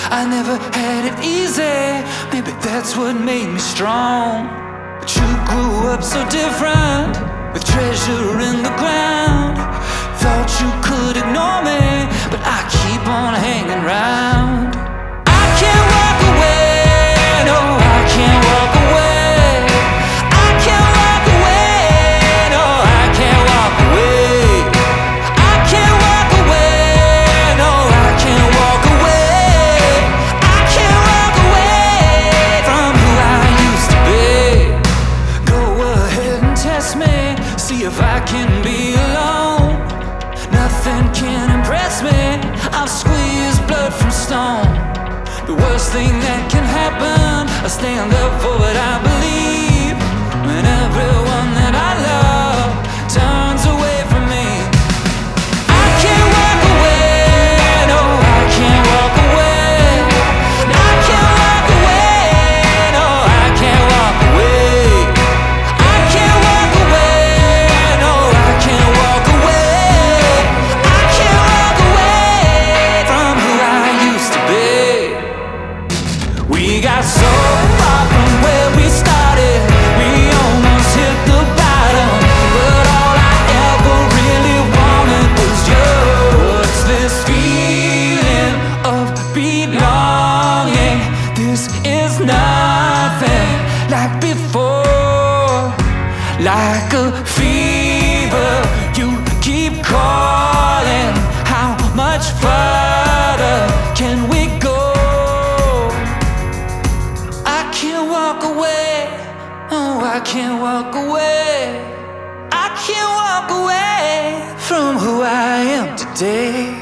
I never had it easy. Maybe that's what made me strong. But you grew up so different, with treasure in the ground. Thought you could ignore me, but I keep on hanging round. I can't walk away, no, I can't walk away. I can't walk away, no, I can't walk away. I can't walk away, no, I can't walk away. I can't walk away from who I used to be. Go ahead and test me, see if I can be alone. Nothing can impress me, I've squeezed blood from stone. The worst thing that can happen, I stand up for what I believe. When everyone that I love turns away from me, I can't walk away, no, I can't walk away. I can't walk away, no, I can't walk away. I can't walk away, no, I can't walk away. I can't walk away from who I used to be. We got so far from where we started, we almost hit the bottom. But all I ever really wanted was you. What's this feeling of belonging? This is nothing like before. Like a fever, you keep calling. How much further can we go? I can't walk away, oh, I can't walk away. I can't walk away from who I am today.